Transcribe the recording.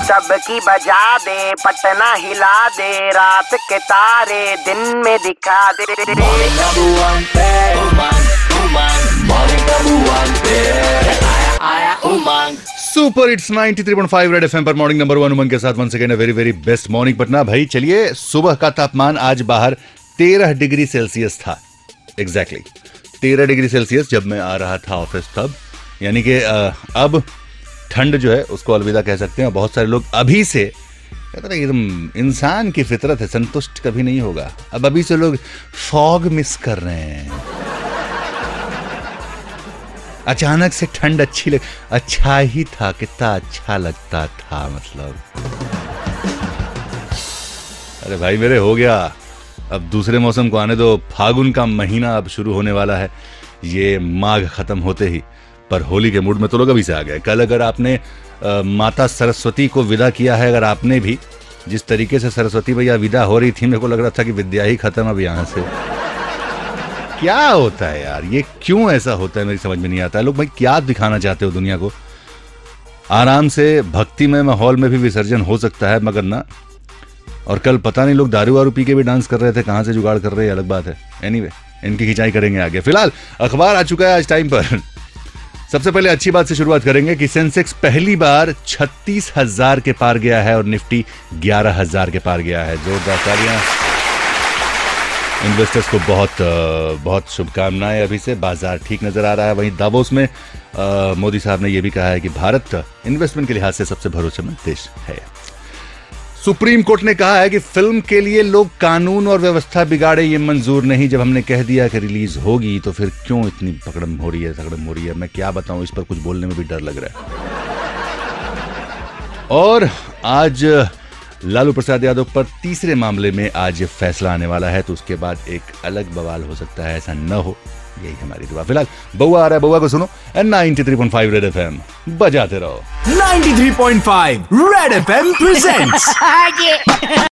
सबकी बजा दे, पटना हिला दे, रात के तारे दिन में दिखा दे। Morning number one पे Morning number one पे आया Umang. Super hits 93.5 red FM पर मॉर्निंग नंबर 1 उमंग के साथ one second very very best morning Patna. भाई चलिए, सुबह का तापमान आज बाहर 13 डिग्री सेल्सियस था। एग्जैक्टली 13 डिग्री सेल्सियस जब मैं आ रहा था ऑफिस तब, यानी कि अब ठंड जो है उसको अलविदा कह सकते हैं। बहुत सारे लोग अभी से कहते हैं एकदम इंसान की फितरत है, संतुष्ट कभी नहीं होगा। अब अभी से लोग फॉग मिस कर रहे हैं। अचानक से ठंड अच्छी अच्छा ही था, कितना अच्छा लगता था मतलब। अरे भाई मेरे हो गया, अब दूसरे मौसम को आने दो। फागुन का महीना अब शुरू होने वाला है, ये माघ खत्म होते ही। पर होली के मूड में तो लोग अभी से आ गए। कल अगर आपने माता सरस्वती को विदा किया है, अगर आपने भी, जिस तरीके से सरस्वती भैया विदा हो रही थी, मेरे को लग रहा था कि विद्या ही खत्म अब यहाँ से। क्या होता है यार, ये क्यों ऐसा होता है, मेरी समझ में नहीं आता है। लोग भाई क्या दिखाना चाहते हो दुनिया को? आराम से भक्तिमय माहौल में भी विसर्जन हो सकता है, मगर ना। और कल पता नहीं लोग दारू वारू पी के भी डांस कर रहे थे, कहां से जुगाड़ कर रहे हैं अलग बात है। एनीवे, इनकी खिंचाई करेंगे आगे। फिलहाल अखबार आ चुका है आज टाइम पर। सबसे पहले अच्छी बात से शुरुआत करेंगे कि सेंसेक्स पहली बार 36,000 के पार गया है और निफ्टी 11,000 के पार गया है। जोरदार तालियां। इन्वेस्टर्स को बहुत शुभकामनाएं। अभी से बाजार ठीक नजर आ रहा है। वहीं दावोस में मोदी साहब ने यह भी कहा है कि भारत इन्वेस्टमेंट के लिहाज से सबसे भरोसेमंद देश है। सुप्रीम कोर्ट ने कहा है कि फिल्म के लिए लोग कानून और व्यवस्था बिगाड़े, ये मंजूर नहीं। जब हमने कह दिया कि रिलीज होगी तो फिर क्यों इतनी पकड़म हो रही है। मैं क्या बताऊं, इस पर कुछ बोलने में भी डर लग रहा है। और आज लालू प्रसाद यादव पर तीसरे मामले में आज फैसला आने वाला है, तो उसके बाद एक अलग बवाल हो सकता है, ऐसा न हो, यही हमारी दुआ। फिलहाल बउआ आ रहा है, बउआ को सुनो। 93.5 रेड एफएम बजाते रहो। 93.5 रेड एफएम प्रेजेंट्स